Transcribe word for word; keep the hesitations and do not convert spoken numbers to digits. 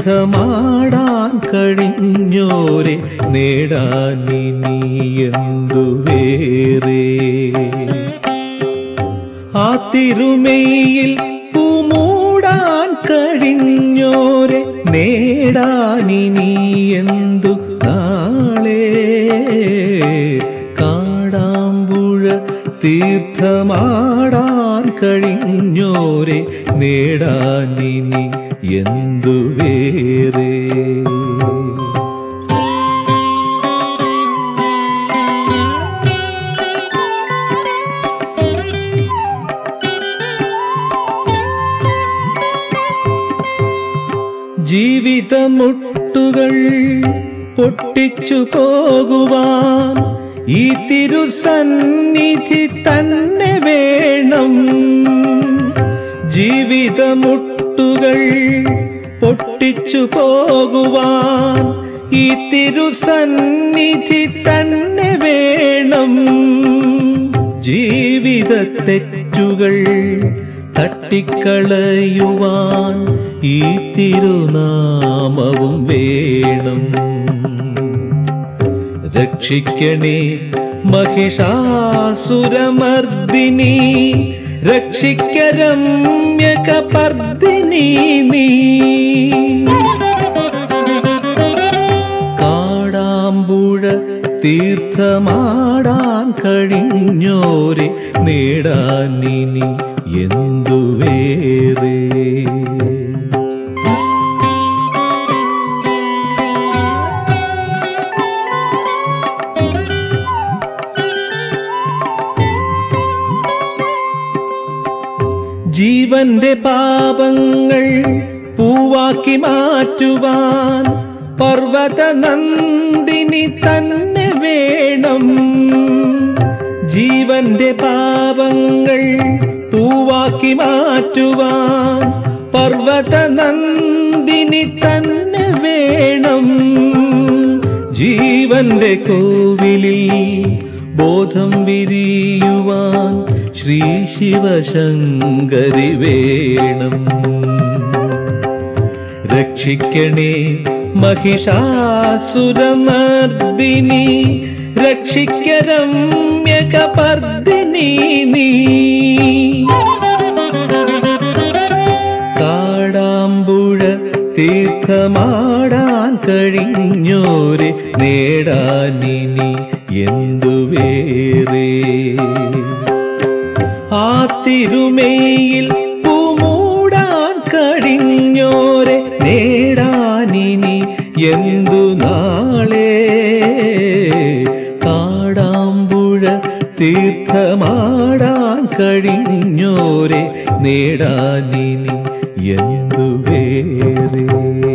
തീർത്ഥമാടാൻ കഴിഞ്ഞോരെ നേടാനിനി എന്തു വേറെ. ആ തിരുമേയിൽ പൂമൂടാൻ കഴിഞ്ഞോരെ നേടാനിനി എന്തു നാളെ. കാടാമ്പുഴ തീർത്ഥമാടാൻ കഴിഞ്ഞോരെ നേടാനിനി എന്തു വേറെ. ജീവിതമുട്ടുകൾ പൊട്ടിച്ചു പോകുവാൻ ഈ തിരുസന്നിധി തന്നെ വേണം. ജീവിതമുട്ടുകൾ പൊട്ടിച്ചു പോകുവാൻ ഈ തിരുസന്നിധി തന്നെ വേണം. ജീവിത തെറ്റുകൾ തട്ടിക്കളയുവാൻ ഈ തിരുനാമവും വേണം. രക്ഷിക്കണേ മഹിഷാസുരമർദിനി, രക്ഷിക്ക രമ്യകപർദിനി നീ. കാടാമ്പുഴ തീർത്ഥമാടാൻ കഴിഞ്ഞോരെ നേടാനിനി എന്തു വേറെ. ജീവന്റെ പാപങ്ങൾ പൂവാക്കി മാറ്റുവാൻ പർവത നന്ദിനി തന്നെ വേണം. ജീവന്റെ പാപങ്ങൾ പൂവാക്കി മാറ്റുവാൻ പർവത നന്ദിനി തന്നെ വേണം. ജീവന്റെ കോവിലിൽ ബോധം വിരിയുവാൻ ശ്രീ ശിവശങ്കരി വേണം. രക്ഷിക്കണേ മഹിഷാസുരമർദിനി, രക്ഷിക്ക രമ്യകപർദിനി നീ. കാടാമ്പുഴ തീർത്ഥമാടാൻ കഴിഞ്ഞോരെ നേടാനിനി എന്തു വേറെ. ആ തിരുമേയിൽ പൂമൂടാൻ കഴിഞ്ഞോരെ നേടാനിനി എന്തു നാളെ. കാടാമ്പുഴ തീർത്ഥമാടാൻ കഴിഞ്ഞോരെ നേടാനിനി എന്തു വേറെ.